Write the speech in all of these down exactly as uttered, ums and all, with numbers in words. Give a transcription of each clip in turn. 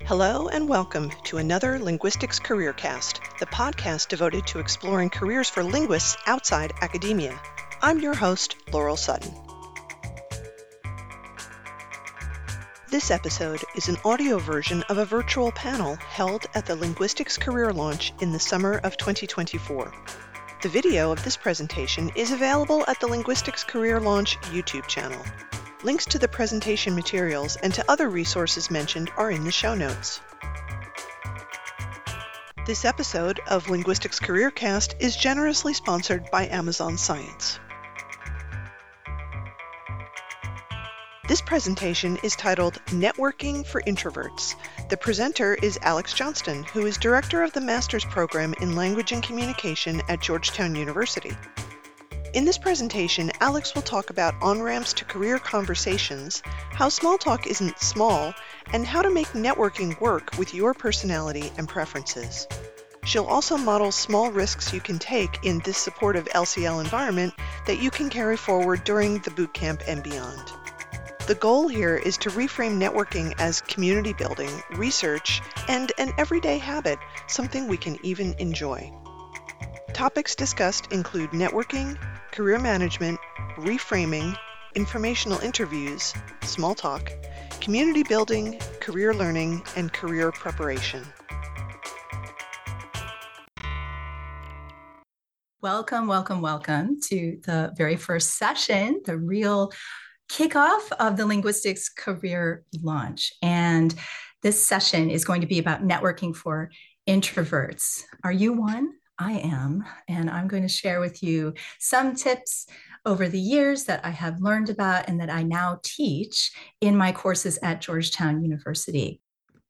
Hello and welcome to another Linguistics Careercast, the podcast devoted to exploring careers for linguists outside academia. I'm your host, Laurel Sutton. This episode is an audio version of a virtual panel held at the Linguistics Career Launch in the summer of twenty twenty-four. The video of this presentation is available at the Linguistics Career Launch YouTube channel. Links to the presentation materials and to other resources mentioned are in the show notes. This episode of Linguistics Careercast is generously sponsored by Amazon Science. This presentation is titled Networking for Introverts. The presenter is Alex Johnston, who is Director of the Master's Program in Language and Communication at Georgetown University. In this presentation, Alex will talk about on-ramps to career conversations, how small talk isn't small, and how to make networking work with your personality and preferences. She'll also model small risks you can take in this supportive L C L environment that you can carry forward during the bootcamp and beyond. The goal here is to reframe networking as community building, research, and an everyday habit, something we can even enjoy. Topics discussed include networking, career management, reframing, informational interviews, small talk, community building, career learning, and career preparation. Welcome, welcome, welcome to the very first session, the real kickoff of the Linguistics Career Launch. And this session is going to be about networking for introverts. Are you one? I am, and I'm going to share with you some tips over the years that I have learned about and that I now teach in my courses at Georgetown University.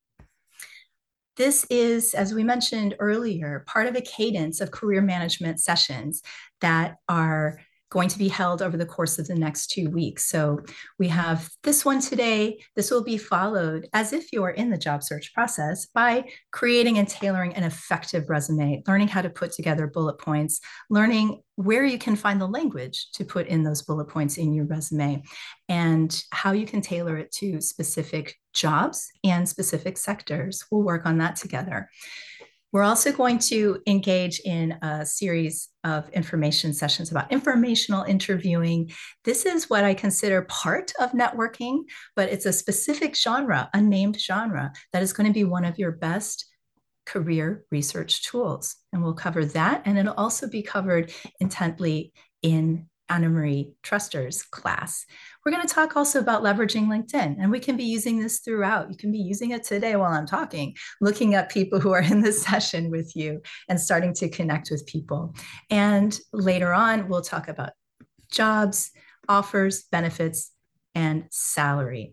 This is, as we mentioned earlier, part of a cadence of career management sessions that are going to be held over the course of the next two weeks. So we have this one today. This will be followed, as if you are in the job search process, by creating and tailoring an effective resume, learning how to put together bullet points, learning where you can find the language to put in those bullet points in your resume, and how you can tailor it to specific jobs and specific sectors. We'll work on that together. We're also going to engage in a series of information sessions about informational interviewing. This is what I consider part of networking, but it's a specific genre, a named genre, that is going to be one of your best career research tools. And we'll cover that, and it'll also be covered intently in Anna Marie Truster's class. We're going to talk also about leveraging LinkedIn, and we can be using this throughout. You can be using it today while I'm talking, looking at people who are in this session with you and starting to connect with people. And later on, we'll talk about jobs, offers, benefits, and salary.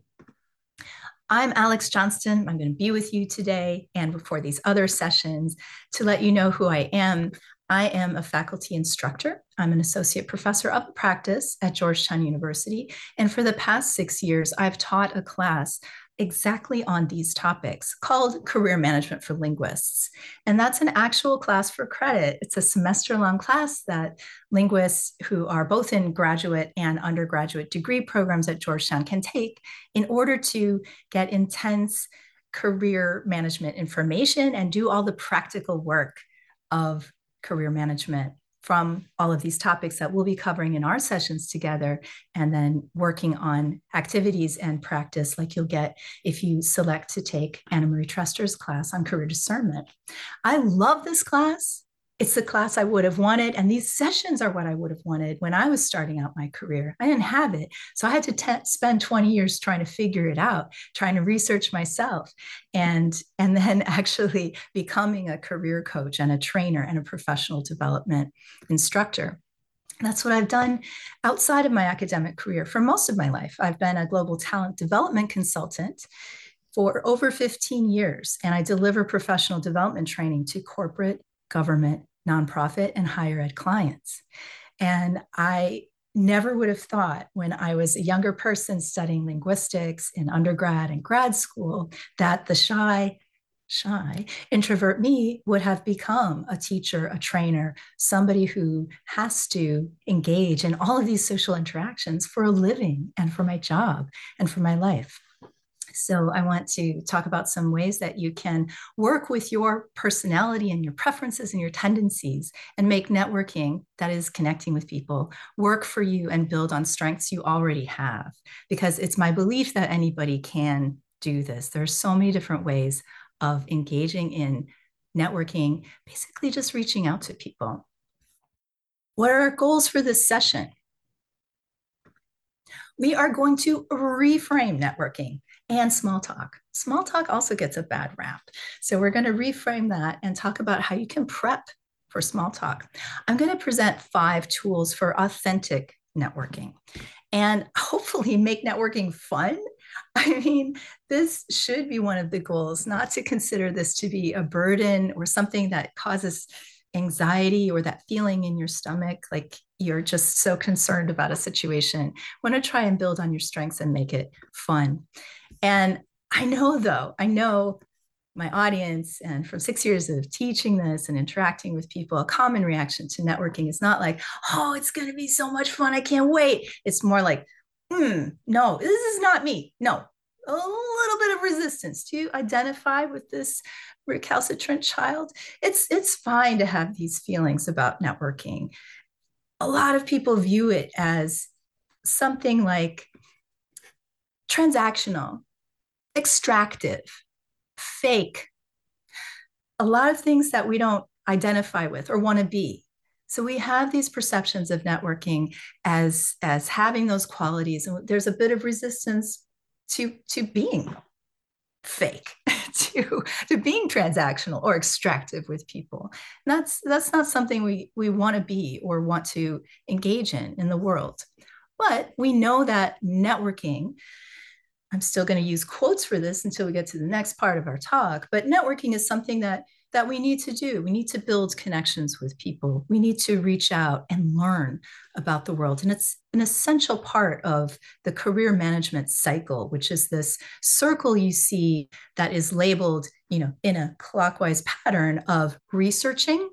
I'm Alex Johnston. I'm going to be with you today and before these other sessions to let you know who I am. I am a faculty instructor. I'm an associate professor of practice at Georgetown University. And for the past six years, I've taught a class exactly on these topics called Career Management for Linguists. And that's an actual class for credit. It's a semester-long class that linguists who are both in graduate and undergraduate degree programs at Georgetown can take in order to get intense career management information and do all the practical work of career management from all of these topics that we'll be covering in our sessions together, and then working on activities and practice like you'll get if you select to take Anna Marie Truster's class on career discernment. I love this class. It's the class I would have wanted, and these sessions are what I would have wanted when I was starting out my career. I didn't have it, so I had to t- spend twenty years trying to figure it out, trying to research myself, and, and then actually becoming a career coach and a trainer and a professional development instructor. That's what I've done outside of my academic career for most of my life. I've been a global talent development consultant for over fifteen years, and I deliver professional development training to corporate, government, nonprofit, and higher ed clients. And I never would have thought when I was a younger person studying linguistics in undergrad and grad school that the shy, shy introvert me would have become a teacher, a trainer, somebody who has to engage in all of these social interactions for a living and for my job and for my life. So I want to talk about some ways that you can work with your personality and your preferences and your tendencies and make networking, that is connecting with people, work for you and build on strengths you already have. Because it's my belief that anybody can do this. There are so many different ways of engaging in networking, basically just reaching out to people. What are our goals for this session? We are going to reframe networking and small talk. Small talk also gets a bad rap. So we're going to reframe that and talk about how you can prep for small talk. I'm going to present five tools for authentic networking and hopefully make networking fun. I mean, this should be one of the goals, not to consider this to be a burden or something that causes anxiety or that feeling in your stomach, like you're just so concerned about a situation. Want to try and build on your strengths and make it fun. And I know, though, I know my audience, and from six years of teaching this and interacting with people, a common reaction to networking is not like, oh, it's going to be so much fun, I can't wait. It's more like, hmm, no, this is not me. No, a little bit of resistance. Do you identify with this recalcitrant child? It's, it's fine to have these feelings about networking. A lot of people view it as something like transactional, extractive, fake, a lot of things that we don't identify with or want to be. So we have these perceptions of networking as, as having those qualities, and there's a bit of resistance to, to being fake, to, to being transactional or extractive with people. And that's, that's not something we, we want to be or want to engage in in the world. But we know that networking, I'm still going to use quotes for this until we get to the next part of our talk, but networking is something that, that we need to do. We need to build connections with people. We need to reach out and learn about the world. And it's an essential part of the career management cycle, which is this circle you see that is labeled, you know, in a clockwise pattern of researching,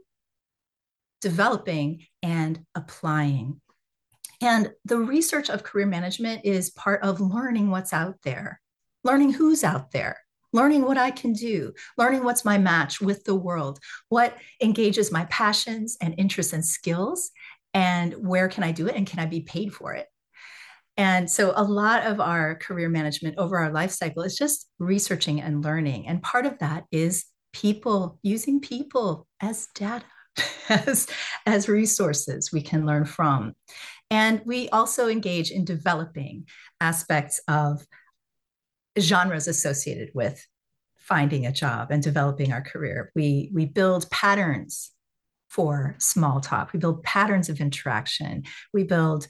developing, and applying. And the research of career management is part of learning what's out there, learning who's out there, learning what I can do, learning what's my match with the world, what engages my passions and interests and skills, and where can I do it and can I be paid for it? And so a lot of our career management over our life cycle is just researching and learning. And part of that is people, using people as data, as, as resources we can learn from. And we also engage in developing aspects of genres associated with finding a job and developing our career. We, we build patterns for small talk. We build patterns of interaction. We build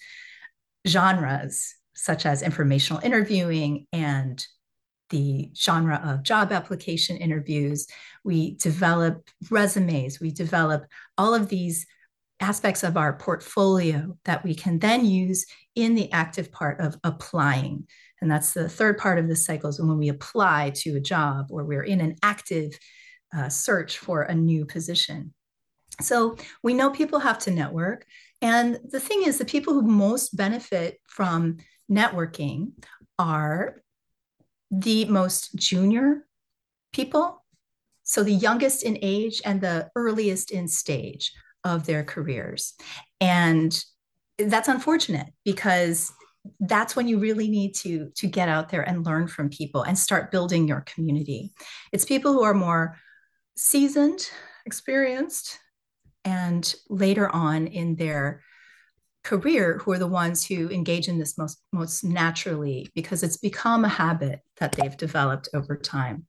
genres such as informational interviewing and the genre of job application interviews. We develop resumes. We develop all of these aspects of our portfolio that we can then use in the active part of applying. And that's the third part of this cycle, is when we apply to a job or we're in an active uh, search for a new position. So we know people have to network. And the thing is, the people who most benefit from networking are the most junior people, so the youngest in age and the earliest in stage of their careers. And that's unfortunate, because that's when you really need to, to get out there and learn from people and start building your community. It's people who are more seasoned, experienced, and later on in their career who are the ones who engage in this most, most naturally, because it's become a habit that they've developed over time.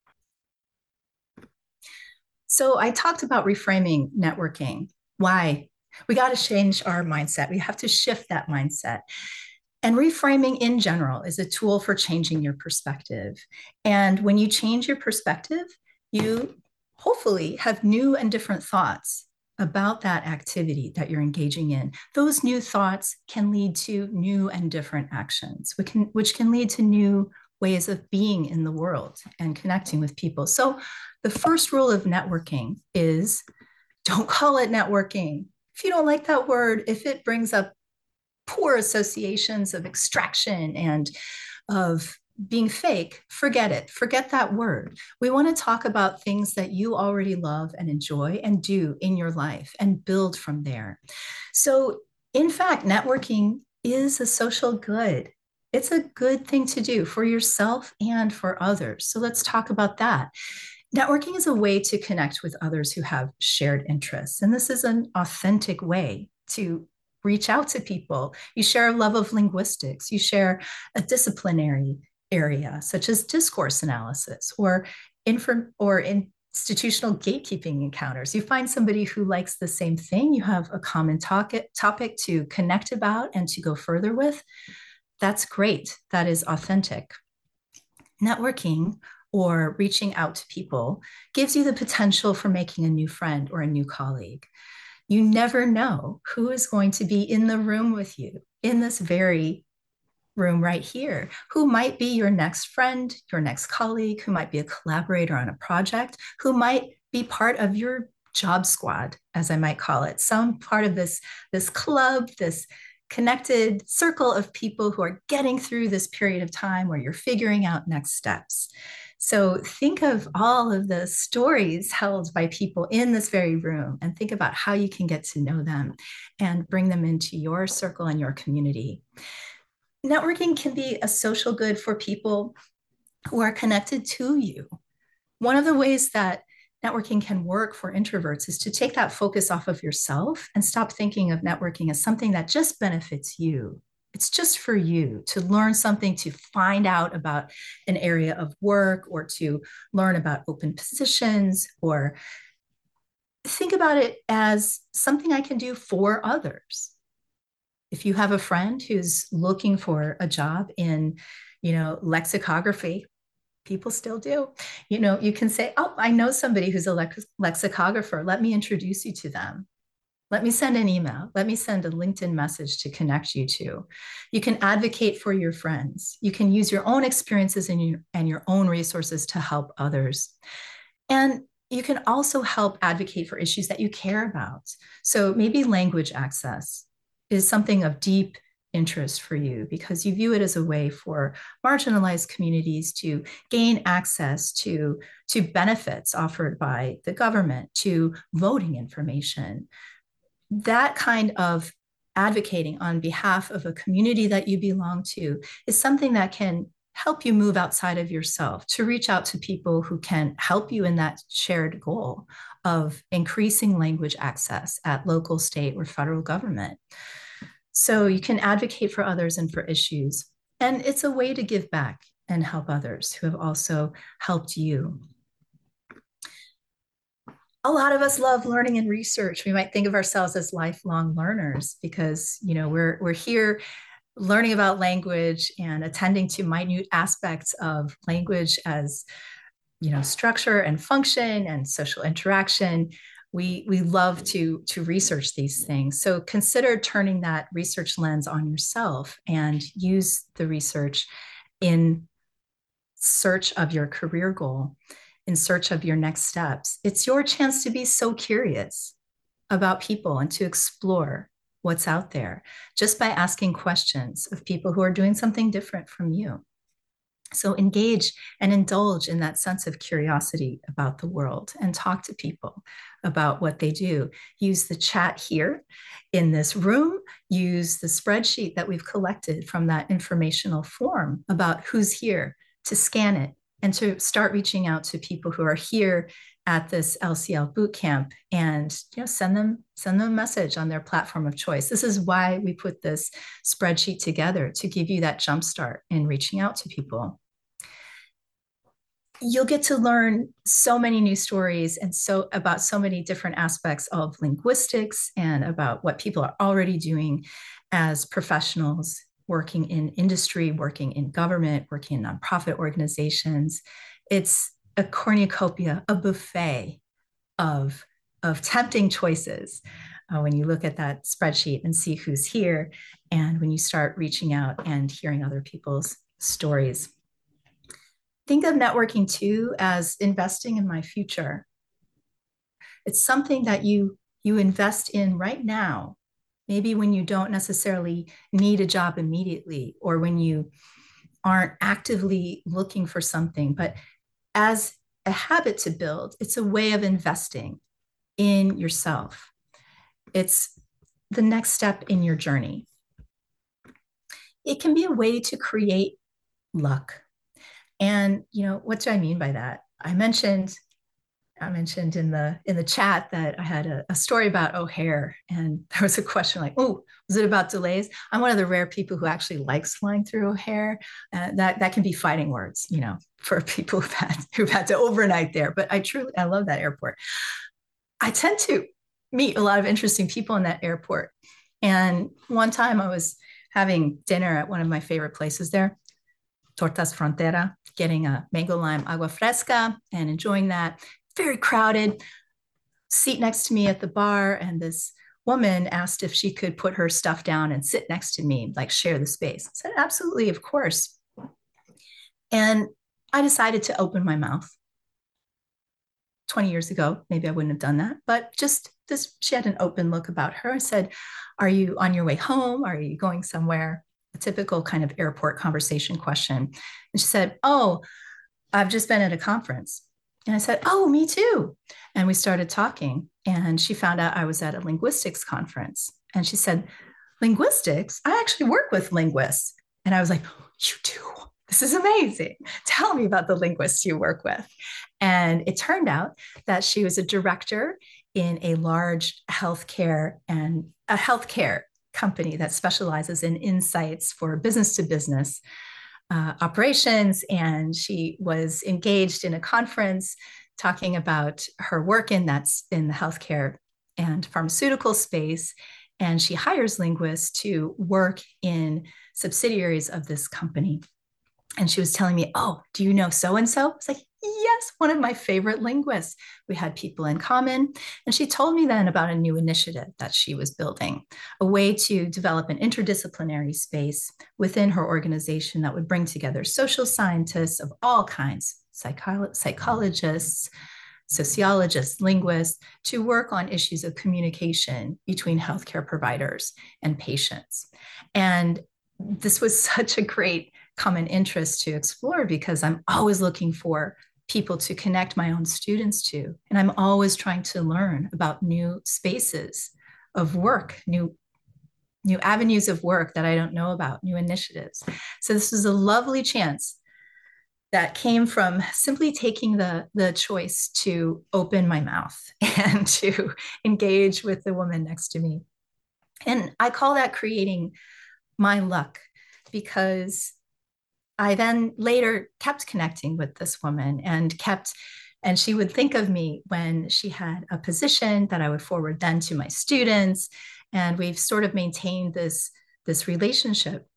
So I talked about reframing networking. Why? We got to change our mindset. We have to shift that mindset. And reframing in general is a tool for changing your perspective. And when you change your perspective, you hopefully have new and different thoughts about that activity that you're engaging in. Those new thoughts can lead to new and different actions, which can, which can lead to new ways of being in the world and connecting with people. So the first rule of networking is don't call it networking. If you don't like that word, if it brings up poor associations of extraction and of being fake, forget it. Forget that word. We want to talk about things that you already love and enjoy and do in your life and build from there. So, in fact, networking is a social good. It's a good thing to do for yourself and for others. So, let's talk about that. Networking is a way to connect with others who have shared interests. And this is an authentic way to reach out to people. You share a love of linguistics, you share a disciplinary area, such as discourse analysis or inform or institutional gatekeeping encounters. You find somebody who likes the same thing, you have a common topic, topic to connect about and to go further with. That's great. That is authentic. Networking or reaching out to people gives you the potential for making a new friend or a new colleague. You never know who is going to be in the room with you, in this very room right here, who might be your next friend, your next colleague, who might be a collaborator on a project, who might be part of your job squad, as I might call it, some part of this, this club, this connected circle of people who are getting through this period of time where you're figuring out next steps. So think of all of the stories held by people in this very room and think about how you can get to know them and bring them into your circle and your community. Networking can be a social good for people who are connected to you. One of the ways that networking can work for introverts is to take that focus off of yourself and stop thinking of networking as something that just benefits you. It's just for you to learn something, to find out about an area of work or to learn about open positions, or think about it as something I can do for others. If you have a friend who's looking for a job in, you know, lexicography, people still do, you know, you can say, oh, I know somebody who's a lex- lexicographer. Let me introduce you to them. Let me send an email. Let me send a LinkedIn message to connect you to. You can advocate for your friends. You can use your own experiences and your, and your own resources to help others. And you can also help advocate for issues that you care about. So maybe language access is something of deep interest for you because you view it as a way for marginalized communities to gain access to, to benefits offered by the government, to voting information. That kind of advocating on behalf of a community that you belong to is something that can help you move outside of yourself to reach out to people who can help you in that shared goal of increasing language access at local, state, or federal government. So you can advocate for others and for issues. And it's a way to give back and help others who have also helped you. A lot of us love learning and research. We might think of ourselves as lifelong learners because, you know, we're, we're here learning about language and attending to minute aspects of language as, you know, structure and function and social interaction. We, we love to, to research these things. So consider turning that research lens on yourself and use the research in search of your career goal, in search of your next steps. It's your chance to be so curious about people and to explore what's out there just by asking questions of people who are doing something different from you. So engage and indulge in that sense of curiosity about the world and talk to people about what they do. Use the chat here in this room. Use the spreadsheet that we've collected from that informational form about who's here to scan it and to start reaching out to people who are here at this L C L bootcamp and, you know, send them, send them a message on their platform of choice. This is why we put this spreadsheet together, to give you that jumpstart in reaching out to people. You'll get to learn so many new stories and so about so many different aspects of linguistics and about what people are already doing as professionals working in industry, working in government, working in nonprofit organizations. It's a cornucopia, a buffet of, of tempting choices uh, when you look at that spreadsheet and see who's here, and when you start reaching out and hearing other people's stories. Think of networking too as investing in my future. It's something that you, you invest in right now, maybe when you don't necessarily need a job immediately, or when you aren't actively looking for something, but as a habit to build, it's a way of investing in yourself. It's the next step in your journey. It can be a way to create luck. And, you know, what do I mean by that? I mentioned I mentioned in the in the chat that I had a, a story about O'Hare, and there was a question like, "Oh, was it about delays?" I'm one of the rare people who actually likes flying through O'Hare. Uh, that that can be fighting words, you know, for people who've had who've had to overnight there. But I truly I love that airport. I tend to meet a lot of interesting people in that airport. And one time I was having dinner at one of my favorite places there, Tortas Frontera, getting a mango lime agua fresca and enjoying that. Very crowded. Seat next to me at the bar, and this woman asked if she could put her stuff down and sit next to me, like share the space. I said, absolutely, of course. And I decided to open my mouth. twenty years ago, maybe I wouldn't have done that, but just this, she had an open look about her. I said, are you on your way home? Are you going somewhere? A typical kind of airport conversation question. And she said, oh, I've just been at a conference. And I said, oh, me too. And we started talking, and she found out I was at a linguistics conference. And she said, linguistics? I actually work with linguists. And I was like, you do? This is amazing. Tell me about the linguists you work with. And it turned out that she was a director in a large healthcare and a healthcare company that specializes in insights for business to business Uh, operations, and she was engaged in a conference talking about her work in that's in the healthcare and pharmaceutical space, and she hires linguists to work in subsidiaries of this company. And she was telling me, oh, do you know so and so? I was like, yes, one of my favorite linguists. We had people in common. And she told me then about a new initiative that she was building, a way to develop an interdisciplinary space within her organization that would bring together social scientists of all kinds, psycholo- psychologists, sociologists, linguists, to work on issues of communication between healthcare providers and patients. And this was such a great common interest to explore, because I'm always looking for people to connect my own students to. And I'm always trying to learn about new spaces of work, new, new avenues of work that I don't know about, new initiatives. So this was a lovely chance that came from simply taking the, the choice to open my mouth and to engage with the woman next to me. And I call that creating my luck, because I then later kept connecting with this woman and kept, and she would think of me when she had a position that I would forward then to my students. And we've sort of maintained this, this relationship.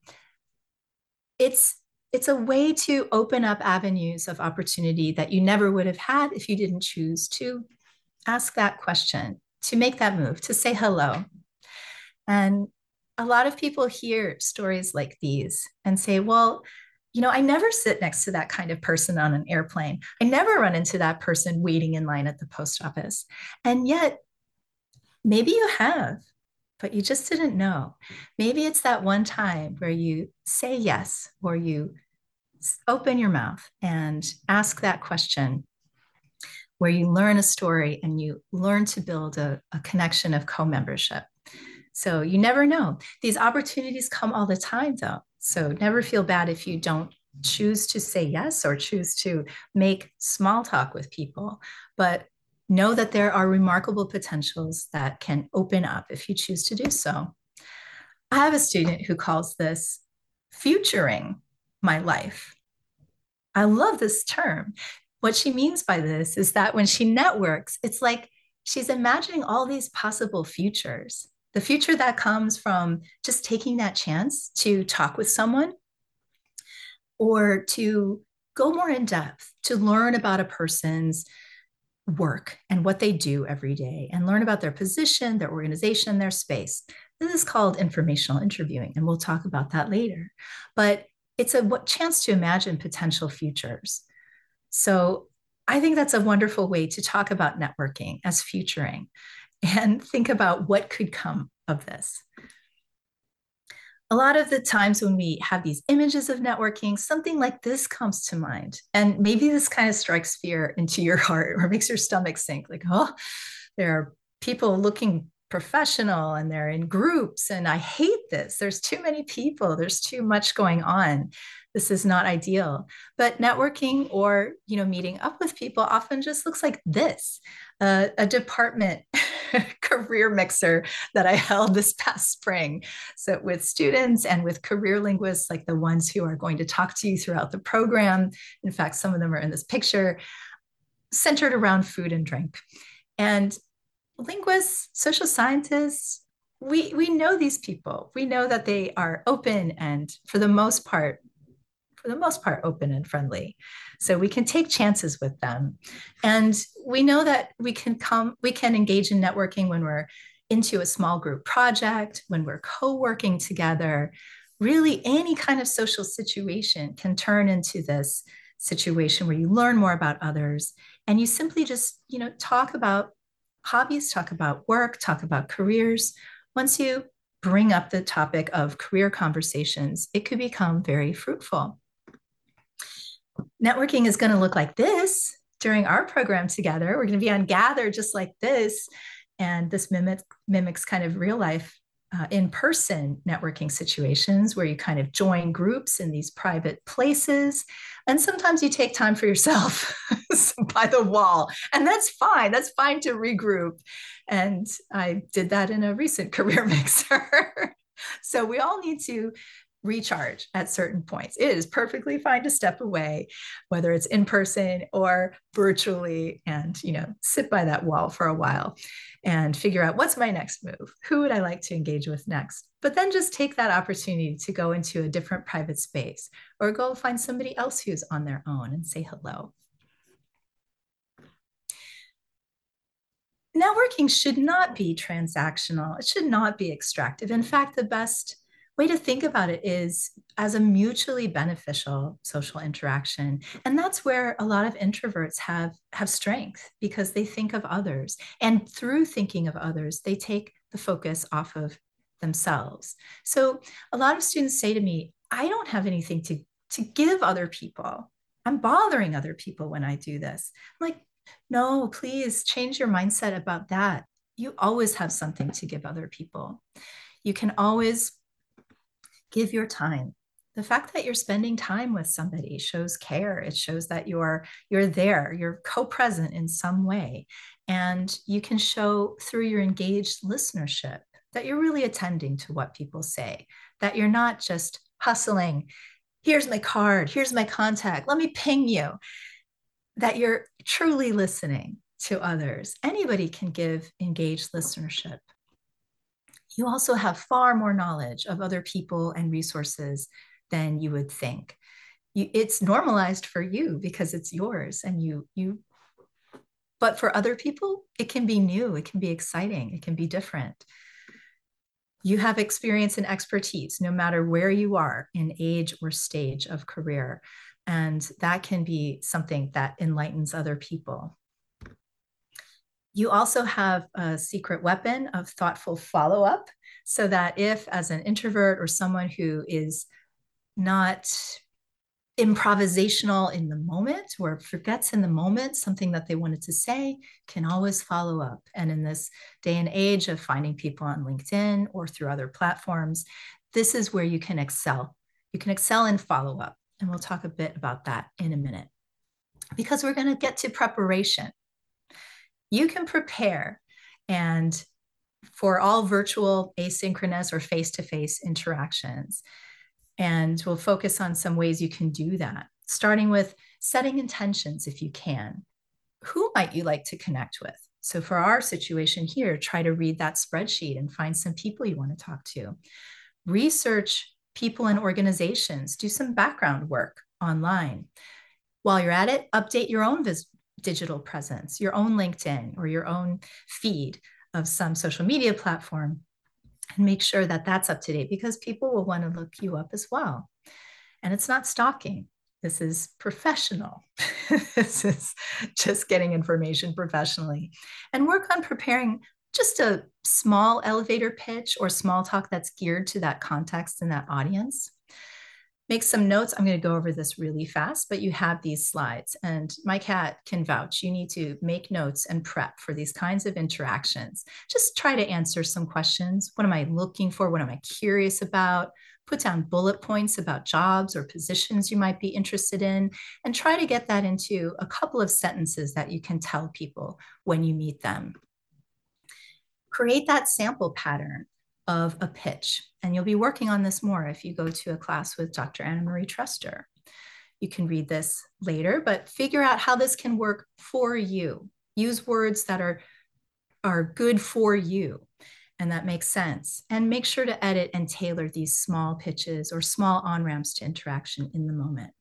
It's, it's a way to open up avenues of opportunity that you never would have had if you didn't choose to ask that question, to make that move, to say hello. And a lot of people hear stories like these and say, well, you know, I never sit next to that kind of person on an airplane. I never run into that person waiting in line at the post office. And yet, maybe you have, but you just didn't know. Maybe it's that one time where you say yes, or you open your mouth and ask that question, where you learn a story and you learn to build a, a connection of co-membership. So you never know. These opportunities come all the time, though. So never feel bad if you don't choose to say yes or choose to make small talk with people. But know that there are remarkable potentials that can open up if you choose to do so. I have a student who calls this futuring my life. I love this term. What she means by this is that when she networks, it's like she's imagining all these possible futures. The future that comes from just taking that chance to talk with someone, or to go more in depth, to learn about a person's work and what they do every day, and learn about their position, their organization, their space. This is called informational interviewing, and we'll talk about that later. But it's a chance to imagine potential futures. So I think that's a wonderful way to talk about networking as futuring, and think about what could come of this. A lot of the times when we have these images of networking, something like this comes to mind. And maybe this kind of strikes fear into your heart or makes your stomach sink like, oh, there are people looking professional and they're in groups. And I hate this. There's too many people. There's too much going on. This is not ideal. But networking or, you know, meeting up with people often just looks like this, uh, a department career mixer that I held this past spring. So with students and with career linguists, like the ones who are going to talk to you throughout the program. In fact, some of them are in this picture, centered around food and drink. And linguists, social scientists, we, we know these people. We know that they are open and for the most part, for the most part, open and friendly. So we can take chances with them. And we know that we can come, we can engage in networking when we're into a small group project, when we're co-working together. Really, any kind of social situation can turn into this situation where you learn more about others and you simply just, you know, talk about hobbies, talk about work, talk about careers. Once you bring up the topic of career conversations, it could become very fruitful. Networking is going to look like this during our program together. We're going to be on Gather just like this. And this mimics, mimics kind of real life uh, in-person networking situations where you kind of join groups in these private places. And sometimes you take time for yourself by the wall. And that's fine. That's fine to regroup. And I did that in a recent career mixer. So we all need to recharge at certain points. It is perfectly fine to step away, whether it's in person or virtually, and, you know, sit by that wall for a while and figure out what's my next move? Who would I like to engage with next? But then just take that opportunity to go into a different private space or go find somebody else who's on their own and say hello. Networking should not be transactional. It should not be extractive. In fact, the best way to think about it is as a mutually beneficial social interaction. And that's where a lot of introverts have, have strength because they think of others. And through thinking of others, they take the focus off of themselves. So a lot of students say to me, I don't have anything to, to give other people. I'm bothering other people when I do this. I'm like, no, please change your mindset about that. You always have something to give other people. You can always give your time. The fact that you're spending time with somebody shows care. It shows that you're, you're there, you're co-present in some way. And you can show through your engaged listenership that you're really attending to what people say, that you're not just hustling. Here's my card, here's my contact, let me ping you. That you're truly listening to others. Anybody can give engaged listenership. You also have far more knowledge of other people and resources than you would think. You, it's normalized for you because it's yours and you, you, but for other people, it can be new, it can be exciting, it can be different. You have experience and expertise no matter where you are in age or stage of career. And that can be something that enlightens other people. You also have a secret weapon of thoughtful follow-up so that if, as an introvert or someone who is not improvisational in the moment or forgets in the moment something that they wanted to say, can always follow up. And in this day and age of finding people on LinkedIn or through other platforms, this is where you can excel. You can excel in follow-up. And we'll talk a bit about that in a minute because we're going to get to preparation. You can prepare and for all virtual, asynchronous, or face-to-face interactions. And we'll focus on some ways you can do that, starting with setting intentions if you can. Who might you like to connect with? So for our situation here, try to read that spreadsheet and find some people you want to talk to. Research people and organizations, do some background work online. While you're at it, update your own vis- digital presence, your own LinkedIn or your own feed of some social media platform, and make sure that that's up to date because people will want to look you up as well. And it's not stalking. This is professional. This is just getting information professionally. And work on preparing just a small elevator pitch or small talk that's geared to that context and that audience. Make some notes. I'm going to go over this really fast, but you have these slides, and my cat can vouch. You need to make notes and prep for these kinds of interactions. Just try to answer some questions. What am I looking for? What am I curious about? Put down bullet points about jobs or positions you might be interested in, and try to get that into a couple of sentences that you can tell people when you meet them. Create that sample pattern of a pitch. And you'll be working on this more if you go to a class with Doctor Anna Marie Truster. You can read this later, but figure out how this can work for you. Use words that are, are good for you and that makes sense. And make sure to edit and tailor these small pitches or small on-ramps to interaction in the moment.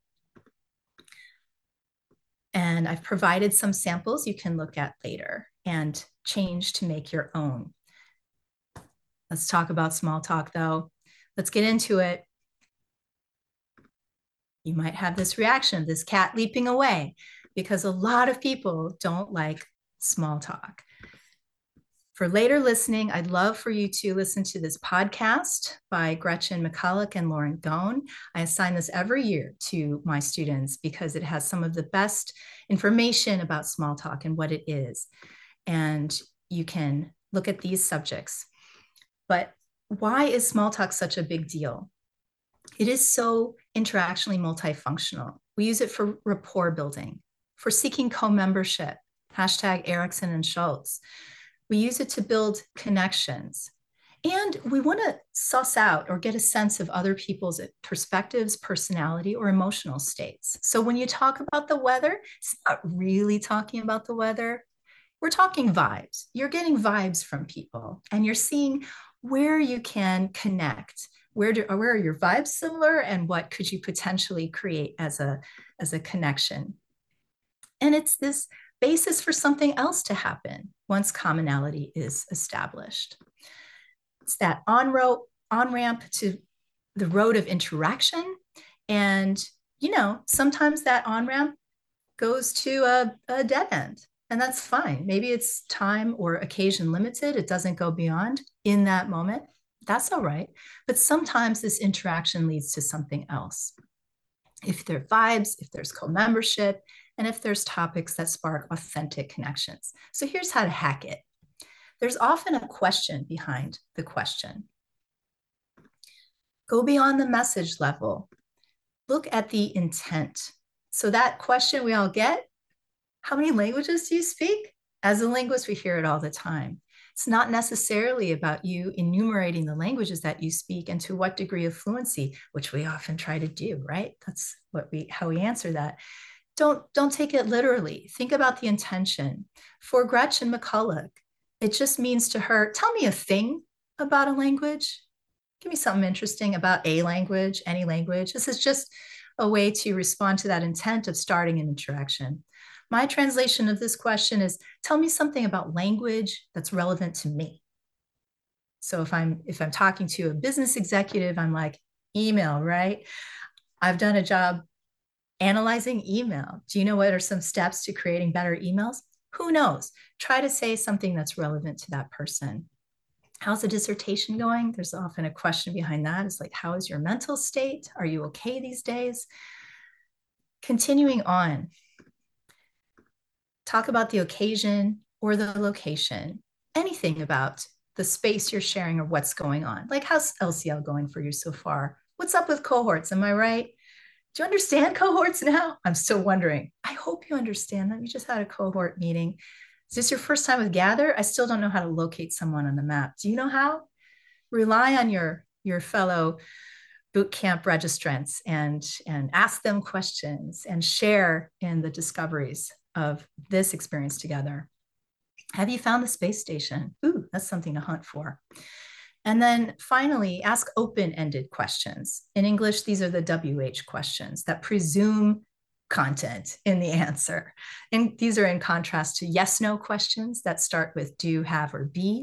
And I've provided some samples you can look at later and change to make your own. Let's talk about small talk though. Let's get into it. You might have this reaction, this cat leaping away, because a lot of people don't like small talk. For later listening, I'd love for you to listen to this podcast by Gretchen McCulloch and Lauren Gohn. I assign this every year to my students because it has some of the best information about small talk and what it is. And you can look at these subjects. But why is small talk such a big deal? It is so interactionally multifunctional. We use it for rapport building, for seeking co-membership, hashtag Erickson and Schultz. We use it to build connections. And we want to suss out or get a sense of other people's perspectives, personality, or emotional states. So when you talk about the weather, it's not really talking about the weather. We're talking vibes. You're getting vibes from people, and you're seeing where you can connect. Where, do, where are your vibes similar, and what could you potentially create as a, as a connection? And it's this basis for something else to happen once commonality is established. It's that on-ramp on-ramp to the road of interaction. And, you know, sometimes that on-ramp goes to a, a dead end. And that's fine. Maybe it's time or occasion limited. It doesn't go beyond in that moment. That's all right. But sometimes this interaction leads to something else. If there are vibes, if there's co-membership, and if there's topics that spark authentic connections. So here's how to hack it. There's often a question behind the question. Go beyond the message level. Look at the intent. So that question we all get, how many languages do you speak? As a linguist, we hear it all the time. It's not necessarily about you enumerating the languages that you speak and to what degree of fluency, which we often try to do, right? That's what we, how we answer that. Don't, don't take it literally. Think about the intention. For Gretchen McCulloch, it just means to her, tell me a thing about a language. Give me something interesting about a language, any language. This is just a way to respond to that intent of starting an interaction. My translation of this question is, tell me something about language that's relevant to me. So if I'm, if I'm talking to a business executive, I'm like, email, right? I've done a job analyzing email. Do you know what are some steps to creating better emails? Who knows? Try to say something that's relevant to that person. How's the dissertation going? There's often a question behind that. It's like, how is your mental state? Are you okay these days? Continuing on. Talk about the occasion or the location, anything about the space you're sharing or what's going on. Like, how's L C L going for you so far? What's up with cohorts? Am I right? Do you understand cohorts now? I'm still wondering. I hope you understand them. You just had a cohort meeting. Is this your first time with Gather? I still don't know how to locate someone on the map. Do you know how? Rely on your, your fellow boot camp registrants and, and ask them questions and share in the discoveries of this experience together. Have you found the space station? Ooh, that's something to hunt for. And then finally, ask open-ended questions. In English, these are the W H questions that presume content in the answer. And these are in contrast to yes-no questions that start with do, have, or be.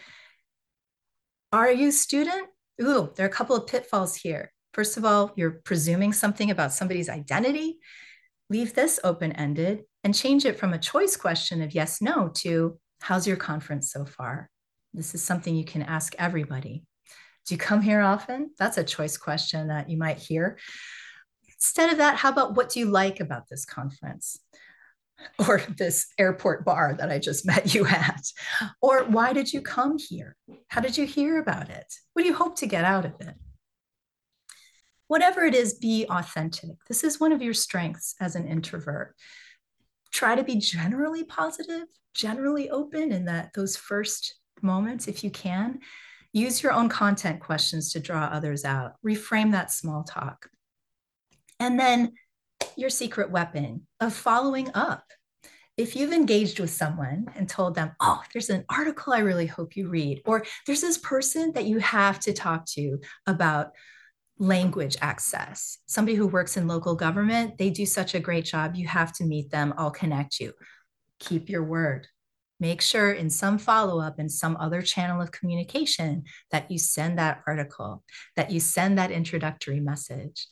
Are you a student? Ooh, there are a couple of pitfalls here. First of all, you're presuming something about somebody's identity. Leave this open-ended and change it from a choice question of yes, no to How's your conference so far? This is something you can ask everybody. Do you come here often? That's a choice question that you might hear. Instead of that, how about what do you like about this conference? Or this airport bar that I just met you at? Or why did you come here? How did you hear about it? What do you hope to get out of it? Whatever it is, be authentic. This is one of your strengths as an introvert. Try to be generally positive, generally open in that those first moments, if you can. Use your own content questions to draw others out. Reframe that small talk. And then your secret weapon of following up. If you've engaged with someone and told them, oh, there's an article I really hope you read, or there's this person that you have to talk to about language access, somebody who works in local government, they do such a great job. You have to meet them. I'll connect you. Keep your word. Make sure in some follow-up in some other channel of communication that you send that article, that you send that introductory message.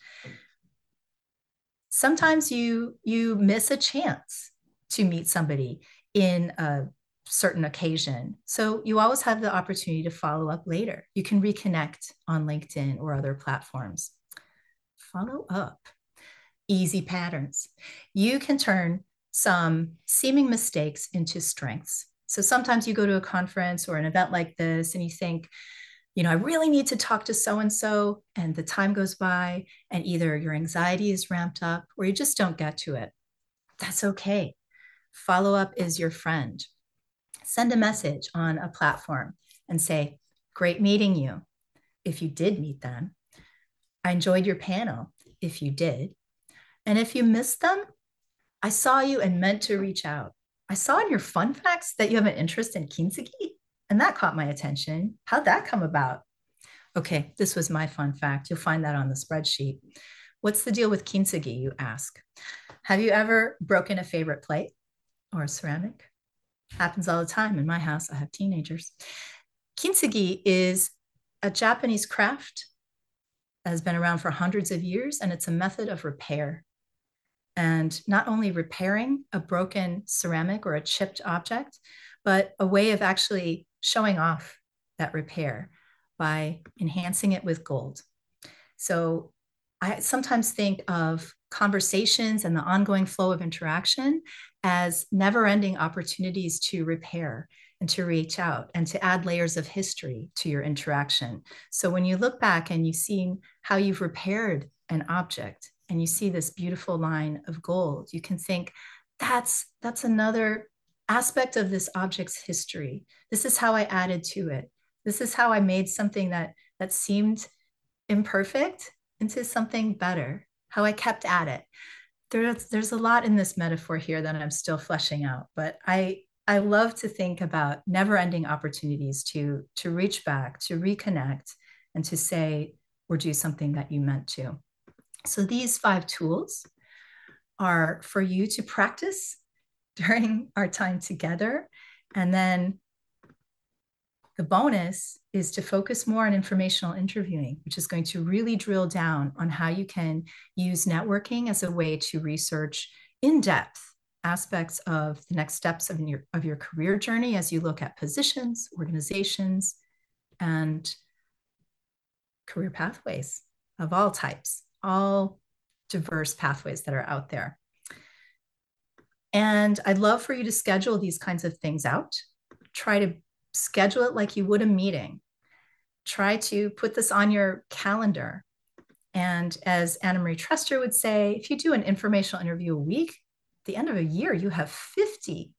Sometimes you, you miss a chance to meet somebody in a certain occasion. So you always have the opportunity to follow up later. You can reconnect on LinkedIn or other platforms. Follow up. Easy patterns. You can turn some seeming mistakes into strengths. So sometimes you go to a conference or an event like this and you think, you know, I really need to talk to so-and-so, and the time goes by and either your anxiety is ramped up or you just don't get to it. That's okay. Follow-up is your friend. Send a message on a platform and say, great meeting you, if you did meet them. I enjoyed your panel, if you did. And if you missed them, I saw you and meant to reach out. I saw in your fun facts that you have an interest in kintsugi, and that caught my attention. How'd that come about? Okay, this was my fun fact. You'll find that on the spreadsheet. What's the deal with kintsugi, you ask? Have you ever broken a favorite plate or a ceramic? Happens all the time in my house. I have teenagers. Kintsugi is a Japanese craft that has been around for hundreds of years, and it's a method of repair. And not only repairing a broken ceramic or a chipped object, but a way of actually showing off that repair by enhancing it with gold. So I sometimes think of conversations and the ongoing flow of interaction as never-ending opportunities to repair and to reach out and to add layers of history to your interaction. So when you look back and you've seen how you've repaired an object and you see this beautiful line of gold, you can think, that's, that's another aspect of this object's history. This is how I added to it. This is how I made something that, that seemed imperfect into something better, how I kept at it. There's, there's a lot in this metaphor here that I'm still fleshing out, but I, I love to think about never-ending opportunities to, to reach back, to reconnect, and to say or do something that you meant to. So these five tools are for you to practice during our time together. And then the bonus is to focus more on informational interviewing, which is going to really drill down on how you can use networking as a way to research in depth aspects of the next steps of your, of your career journey as you look at positions, organizations, and career pathways of all types, all diverse pathways that are out there. And I'd love for you to schedule these kinds of things out. Try to schedule it like you would a meeting. Try to put this on your calendar. And as Anna Marie Trester would say, if you do an informational interview a week, at the end of a year, you have fifty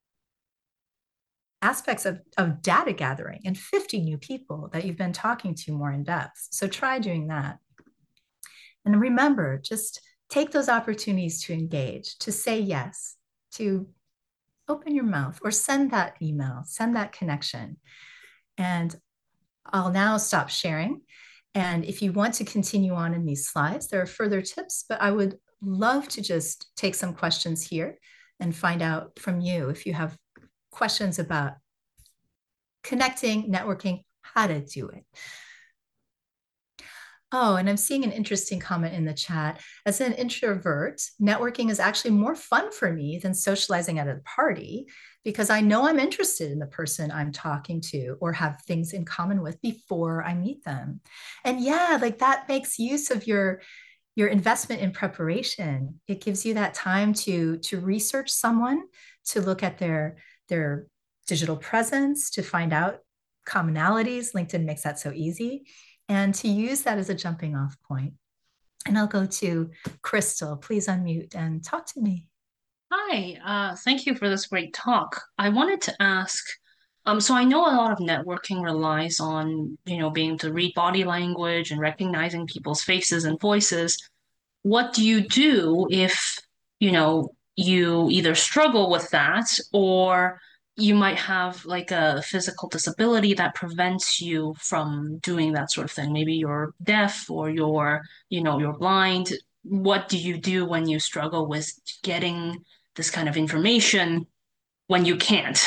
aspects of, of data gathering and fifty new people that you've been talking to more in depth. So try doing that. And remember, just take those opportunities to engage, to say yes, to open your mouth or send that email, send that connection. And I'll now stop sharing. And if you want to continue on in these slides, there are further tips, but I would love to just take some questions here and find out from you if you have questions about connecting, networking, how to do it. Oh, and I'm seeing an interesting comment in the chat. As an introvert, networking is actually more fun for me than socializing at a party because I know I'm interested in the person I'm talking to or have things in common with before I meet them. And yeah, like that makes use of your your investment in preparation. It gives you that time to to research someone, to look at their their digital presence, to find out commonalities. LinkedIn makes that so easy, and to use that as a jumping off point. And I'll go to Crystal. Please unmute and talk to me. Hi, uh, thank you for this great talk. I wanted to ask, um, so I know a lot of networking relies on, you know, being able to read body language and recognizing people's faces and voices. What do you do if, you know, you either struggle with that or you might have like a physical disability that prevents you from doing that sort of thing? Maybe you're deaf or you're, you know, you're blind. What do you do when you struggle with getting this kind of information when you can't?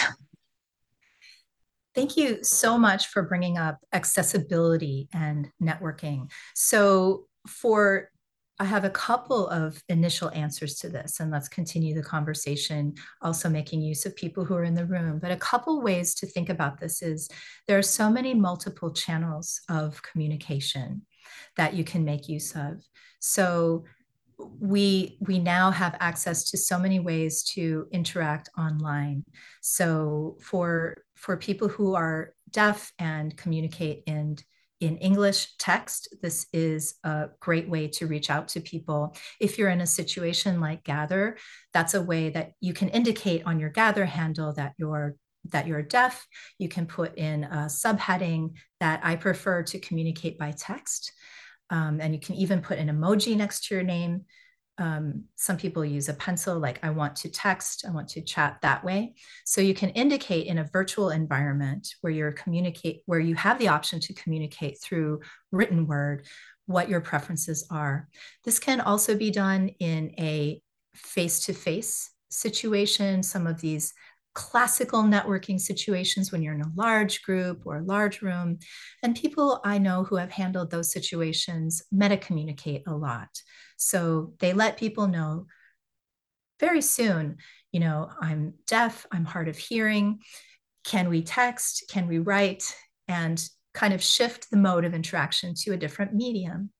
Thank you so much for bringing up accessibility and networking. So, for I have a couple of initial answers to this, and let's continue the conversation, also making use of people who are in the room. But a couple ways to think about this is there are so many multiple channels of communication that you can make use of. So, we we now have access to so many ways to interact online. So for for people who are deaf and communicate in in English text, this is a great way to reach out to people. If you're in a situation like Gather, that's a way that you can indicate on your Gather handle that you're that you're deaf. You can put in a subheading that I prefer to communicate by text. Um, and you can even put an emoji next to your name. Um, some people use a pencil, like I want to text, I want to chat that way. So you can indicate in a virtual environment where you're communicate, where you have the option to communicate through written word, what your preferences are. This can also be done in a face-to-face situation. Some of these classical networking situations when you're in a large group or a large room. And people I know who have handled those situations meta communicate a lot. So they let people know very soon, you know, I'm deaf, I'm hard of hearing. Can we text? Can we write? And kind of shift the mode of interaction to a different medium.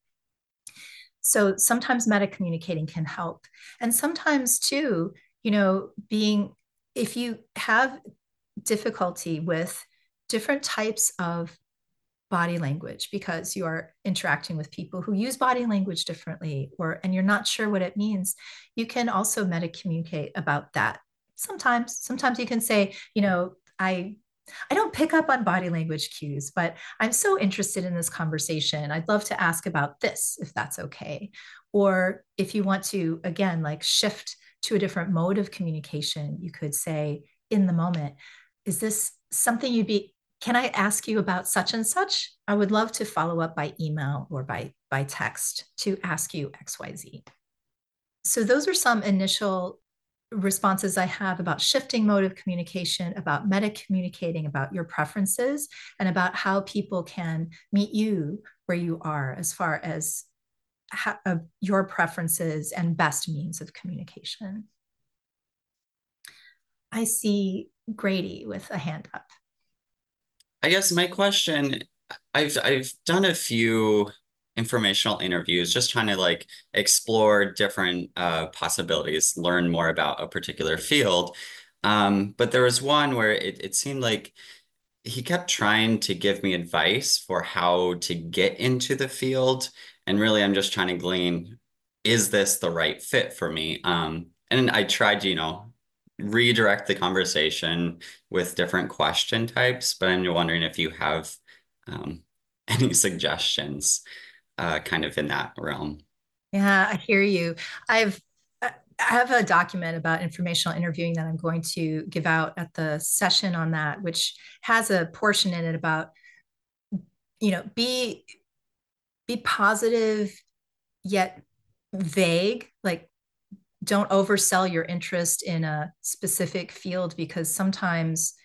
So sometimes meta communicating can help. And sometimes too, you know, being if you have difficulty with different types of body language because you are interacting with people who use body language differently or and you're not sure what it means, you can also meta communicate about that. Sometimes sometimes you can say, you know, I I don't pick up on body language cues, but I'm so interested in this conversation. I'd love to ask about this if that's okay. Or if you want to again like shift to a different mode of communication, you could say in the moment, is this something you'd be, can I ask you about such and such? I would love to follow up by email or by, by text to ask you X Y Z. So those are some initial responses I have about shifting mode of communication, about meta communicating, about your preferences, and about how people can meet you where you are as far as how, uh, your preferences and best means of communication. I see Grady with a hand up. I guess my question, I've I've done a few informational interviews, just trying to like explore different uh, possibilities, learn more about a particular field. Um, but there was one where it, it seemed like he kept trying to give me advice for how to get into the field. And really, I'm just trying to glean, is this the right fit for me? Um, and I tried to, you know, redirect the conversation with different question types, but I'm wondering if you have um, any suggestions uh, kind of in that realm. Yeah, I hear you. I've I have a document about informational interviewing that I'm going to give out at the session on that, which has a portion in it about, you know, be be positive yet vague, like don't oversell your interest in a specific field because sometimes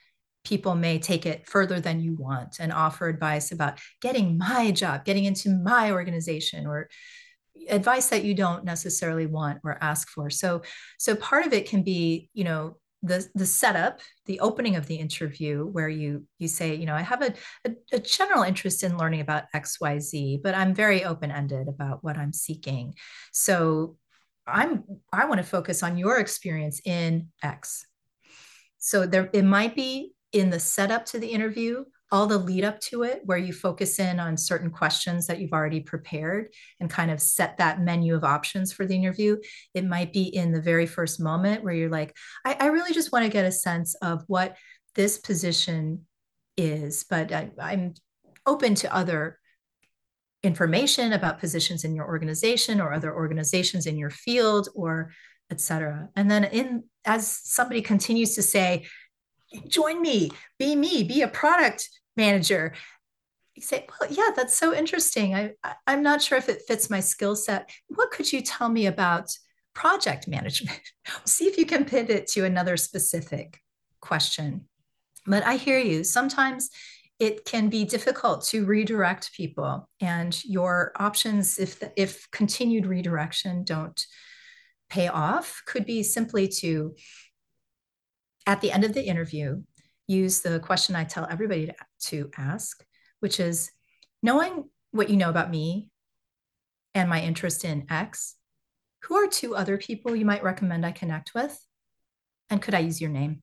people may take it further than you want and offer advice about getting my job, getting into my organization, or advice that you don't necessarily want or ask for. So, so part of it can be, you know, the the setup, the opening of the interview, where you you say, you know, I have a, a, a general interest in learning about X Y Z, but I'm very open-ended about what I'm seeking. So I'm I want to focus on your experience in X. So there it might be in the setup to the interview, all the lead up to it, where you focus in on certain questions that you've already prepared and kind of set that menu of options for the interview. It might be in the very first moment where you're like, I, I really just want to get a sense of what this position is, but I, I'm open to other information about positions in your organization or other organizations in your field, or et cetera. And then in as somebody continues to say, join me, be me, be a product manager, you say, well, yeah, that's so interesting. I, I, I'm not sure if it fits my skill set. What could you tell me about project management? See if you can pivot to another specific question. But I hear you. Sometimes it can be difficult to redirect people, and your options, if, the, if continued redirection don't pay off, could be simply to, at the end of the interview, use the question I tell everybody to, to ask, which is, knowing what you know about me and my interest in X, who are two other people you might recommend I connect with? And could I use your name?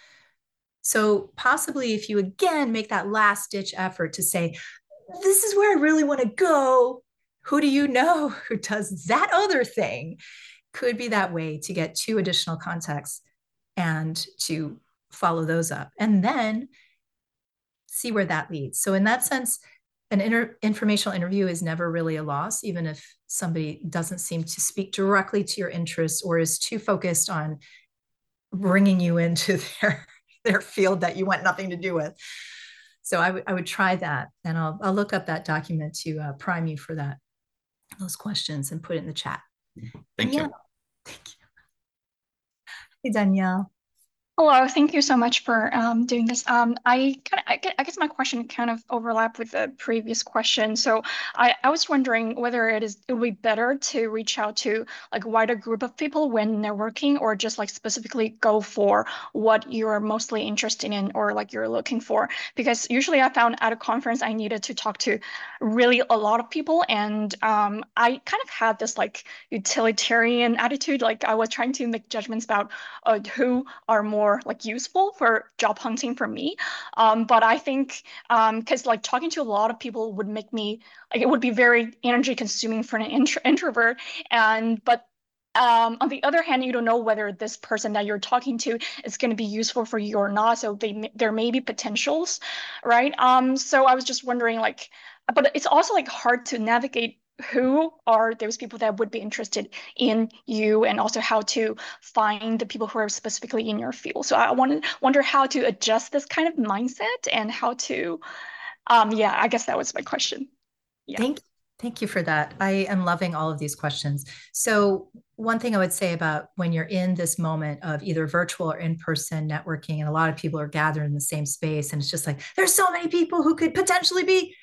So possibly if you again make that last ditch effort to say, this is where I really want to go, who do you know who does that other thing? Could be that way to get two additional contexts and to follow those up, and then see where that leads. So in that sense, an inter- informational interview is never really a loss, even if somebody doesn't seem to speak directly to your interests or is too focused on bringing you into their, their field that you want nothing to do with. So I, w- I would try that, and I'll, I'll look up that document to uh, prime you for that, those questions, and put it in the chat. Thank Danielle. you. Thank you. Hey, Danielle. Hello, thank you so much for um, doing this. Um, I kind of, I gue- I guess my question kind of overlapped with the previous question. So I, I was wondering whether it is it would be better to reach out to like a wider group of people when networking, or just like specifically go for what you're mostly interested in or like you're looking for. Because usually I found at a conference I needed to talk to really a lot of people, and um, I kind of had this like utilitarian attitude. Like I was trying to make judgments about uh, who are more like useful for job hunting for me. Um, but I think um, because like talking to a lot of people would make me like it would be very energy consuming for an intro introvert. And but um, on the other hand, you don't know whether this person that you're talking to is going to be useful for you or not. So they there may be potentials, right? Um, so I was just wondering like, but it's also like hard to navigate who are those people that would be interested in you, and also how to find the people who are specifically in your field. So I want to wonder how to adjust this kind of mindset and how to, um, yeah, I guess that was my question. Yeah. Thank, thank you for that. I am loving all of these questions. So one thing I would say about when you're in this moment of either virtual or in-person networking, and a lot of people are gathered in the same space, and it's just like, there's so many people who could potentially be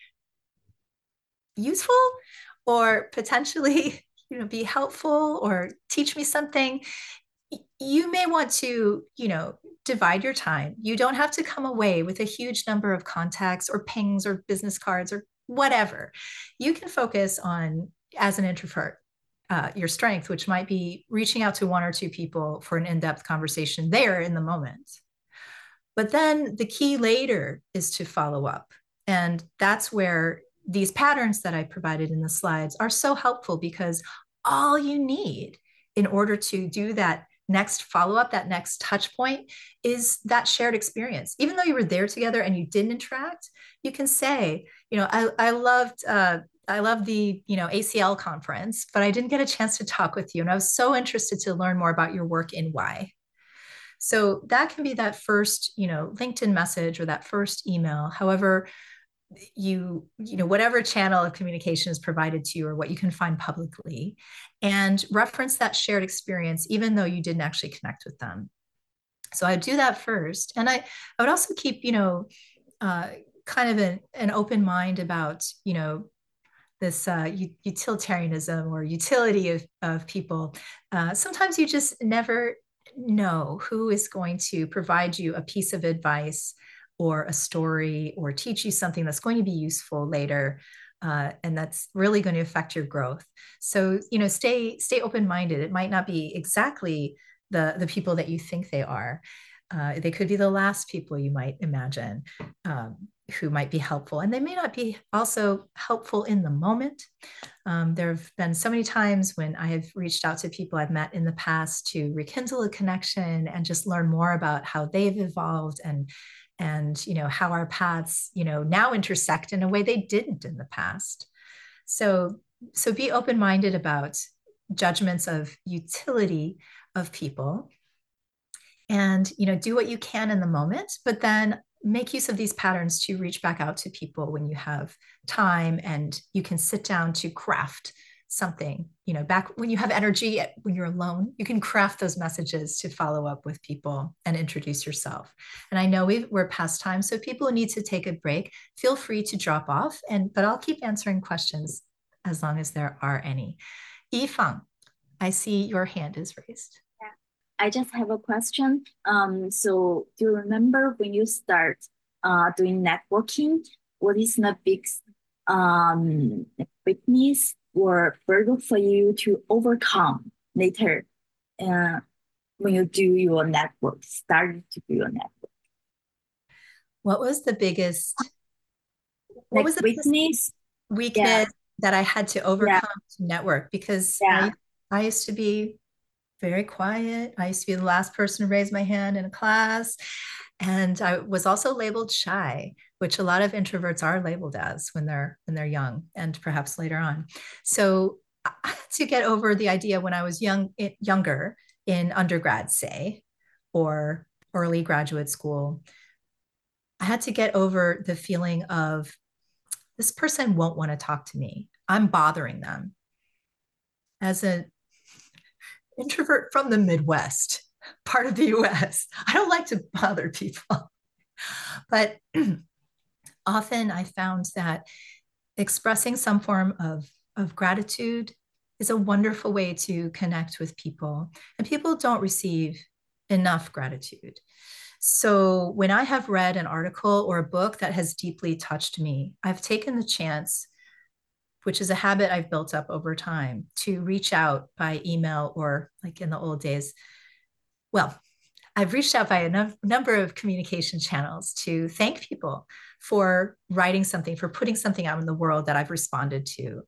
useful or potentially, you know, be helpful or teach me something. You may want to, you know, divide your time. You don't have to come away with a huge number of contacts or pings or business cards or whatever. You can focus on, as an introvert, uh, your strength, which might be reaching out to one or two people for an in-depth conversation there in the moment. But then the key later is to follow up. And that's where these patterns that I provided in the slides are so helpful, because all you need in order to do that next follow-up, that next touch point, is that shared experience. Even though you were there together and you didn't interact, you can say, you know, I, I loved, uh, I loved the, you know, A C L conference, but I didn't get a chance to talk with you. And I was so interested to learn more about your work in Y. So that can be that first, you know, LinkedIn message or that first email. However, you you know whatever channel of communication is provided to you or what you can find publicly, and reference that shared experience even though you didn't actually connect with them. So I do that first. And I, I would also keep, you know, uh, kind of an, an open mind about, you know, this uh, utilitarianism or utility of, of people. Uh, sometimes you just never know who is going to provide you a piece of advice or a story or teach you something that's going to be useful later. Uh, and that's really going to affect your growth. So, you know, stay stay open-minded. It might not be exactly the, the people that you think they are. Uh, they could be the last people you might imagine um, who might be helpful. And they may not be also helpful in the moment. Um, there have been so many times when I have reached out to people I've met in the past to rekindle a connection and just learn more about how they've evolved and and you know how our paths you know now intersect in a way they didn't in the past. So so be open-minded about judgments of utility of people, and you know do what you can in the moment, but then make use of these patterns to reach back out to people when you have time and you can sit down to craft something, you know, back when you have energy, when you're alone, you can craft those messages to follow up with people and introduce yourself. And I know we've, we're past time, so people who need to take a break, feel free to drop off, and but I'll keep answering questions as long as there are any. Yifang, I see your hand is raised. I just have a question. Um, so do you remember when you start uh, doing networking, what is the big um, weakness or burden for you to overcome later uh, when you do your network, started to do your network? What was the biggest, what like was the weakness? weakness yeah. that I had to overcome yeah. to network? Because yeah. I, I used to be very quiet. I used to be the last person to raise my hand in a class. And I was also labeled shy, which a lot of introverts are labeled as when they're when they're young and perhaps later on. So I had to get over the idea when I was young, younger in undergrad, say, or early graduate school. I had to get over the feeling of this person won't want to talk to me. I'm bothering them. As an introvert from the Midwest, part of the U S, I don't like to bother people. But often I found that expressing some form of, of gratitude is a wonderful way to connect with people. And people don't receive enough gratitude. So when I have read an article or a book that has deeply touched me, I've taken the chance, which is a habit I've built up over time, to reach out by email or like in the old days. Well, I've reached out by a num- number of communication channels to thank people for writing something, for putting something out in the world that I've responded to.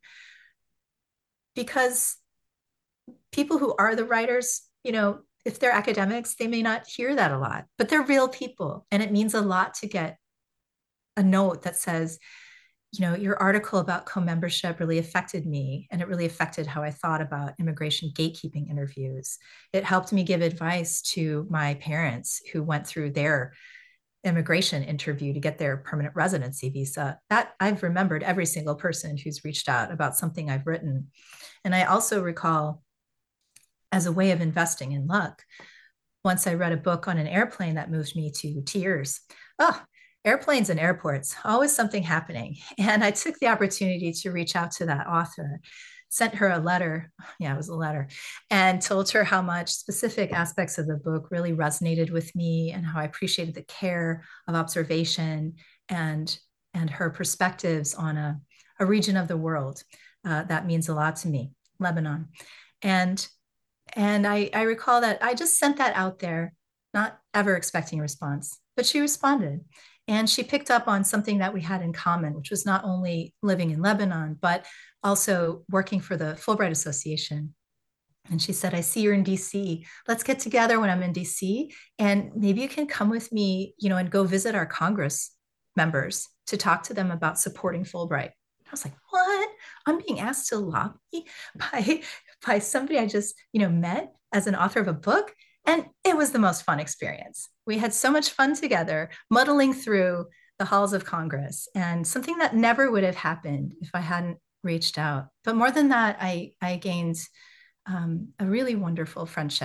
Because people who are the writers, you know, if they're academics, they may not hear that a lot, but they're real people. And it means a lot to get a note that says, you know, your article about co-membership really affected me, and it really affected how I thought about immigration gatekeeping interviews. It helped me give advice to my parents who went through their immigration interview to get their permanent residency visa. That I've remembered every single person who's reached out about something I've written. And I also recall, as a way of investing in luck, once I read a book on an airplane that moved me to tears. Oh, airplanes and airports, always something happening. And I took the opportunity to reach out to that author, sent her a letter. Yeah, it was a letter, and told her how much specific aspects of the book really resonated with me and how I appreciated the care of observation and, and her perspectives on a, a region of the world uh, that means a lot to me, Lebanon. And, and I, I recall that I just sent that out there, not ever expecting a response, but she responded. And she picked up on something that we had in common, which was not only living in Lebanon, but also working for the Fulbright Association. And she said, I see you're in D C. Let's get together when I'm in D C. And maybe you can come with me, you know, and go visit our Congress members to talk to them about supporting Fulbright. I was like, what? I'm being asked to lobby by, by somebody I just, you know, met as an author of a book. And it was the most fun experience. We had so much fun together, muddling through the halls of Congress, and something that never would have happened if I hadn't reached out. But more than that, I, I gained um, a really wonderful friendship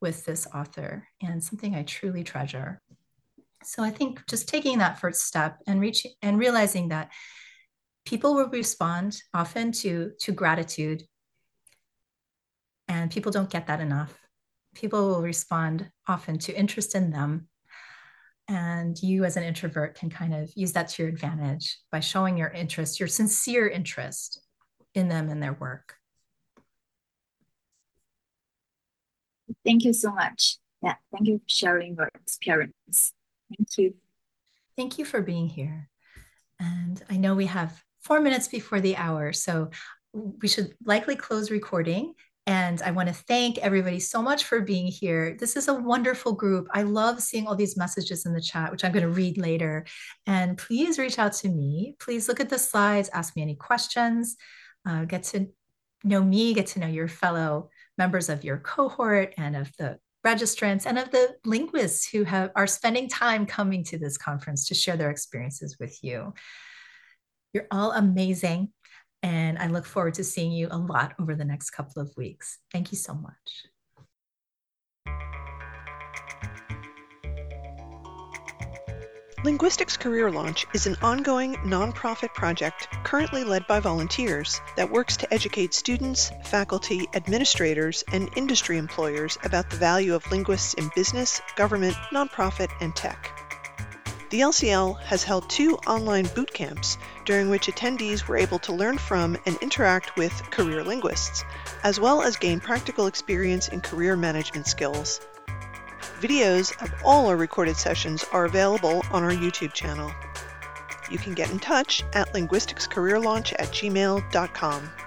with this author and something I truly treasure. So I think just taking that first step and reaching and realizing that people will respond often to, to gratitude, and people don't get that enough. People will respond often to interest in them. And you as an introvert can kind of use that to your advantage by showing your interest, your sincere interest in them and their work. Thank you so much. Yeah, thank you for sharing your experience. Thank you. Thank you for being here. And I know we have four minutes before the hour, so we should likely close recording. And I want to thank everybody so much for being here. This is a wonderful group. I love seeing all these messages in the chat, which I'm going to read later. And please reach out to me. Please look at the slides, ask me any questions, uh, get to know me, get to know your fellow members of your cohort and of the registrants and of the linguists who have are spending time coming to this conference to share their experiences with you. You're all amazing. And I look forward to seeing you a lot over the next couple of weeks. Thank you so much. Linguistics Career Launch is an ongoing nonprofit project currently led by volunteers that works to educate students, faculty, administrators, and industry employers about the value of linguists in business, government, nonprofit, and tech. The L C L has held two online boot camps during which attendees were able to learn from and interact with career linguists, as well as gain practical experience in career management skills. Videos of all our recorded sessions are available on our YouTube channel. You can get in touch at linguisticscareerlaunch at gmail dot com.